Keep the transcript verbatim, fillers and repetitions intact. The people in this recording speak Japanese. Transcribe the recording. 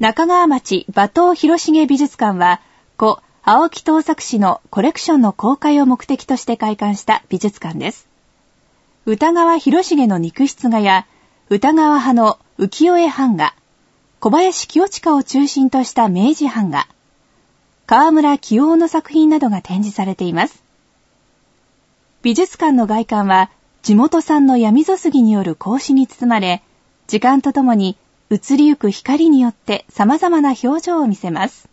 中川町馬頭広重美術館は、故青木東作氏のコレクションの公開を目的として開館した美術館です。歌川広重の肉筆画や、歌川派の浮世絵版画、小林清親を中心とした明治版画、川村清夫の作品などが展示されています。美術館の外観は、地元産の闇注ぎによる格子に包まれ、時間とともに移りゆく光によって様々な表情を見せます。